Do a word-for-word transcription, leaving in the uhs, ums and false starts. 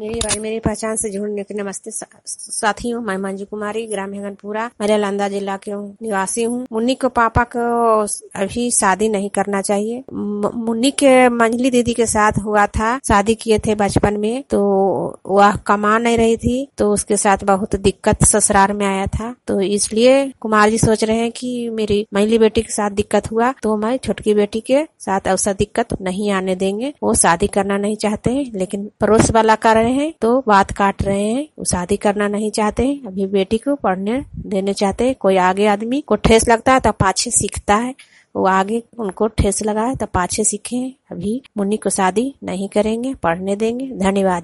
मेरी भाई मेरी पहचान से जुड़ने के नमस्ते सा, साथियों। मैं मंजू कुमारी, ग्राम हेगनपुरा, मैं लांदा जिला की निवासी हूँ। मुन्नी के पापा को अभी शादी नहीं करना चाहिए। मुन्नी के मंजली दीदी के साथ हुआ था, शादी किए थे बचपन में, तो वह कमा नहीं रही थी, तो उसके साथ बहुत दिक्कत ससुराल में आया था। तो इसलिए कुमार जी सोच रहे हैं कि मेरी मंजली बेटी के साथ दिक्कत हुआ तो मैं छोटकी बेटी के साथ ऐसा दिक्कत नहीं आने देंगे। वो शादी करना नहीं चाहते हैं, लेकिन पड़ोस वाला कर रहे हैं तो बात काट रहे हैं। वो शादी करना नहीं चाहते हैं, अभी बेटी को पढ़ने देने चाहते हैं। कोई आगे आदमी को ठेस लगता है तो पाछे सीखता है, वो आगे उनको ठेस लगा है तो पाछे सीखे। अभी मुन्नी को शादी नहीं करेंगे, पढ़ने देंगे। धन्यवाद।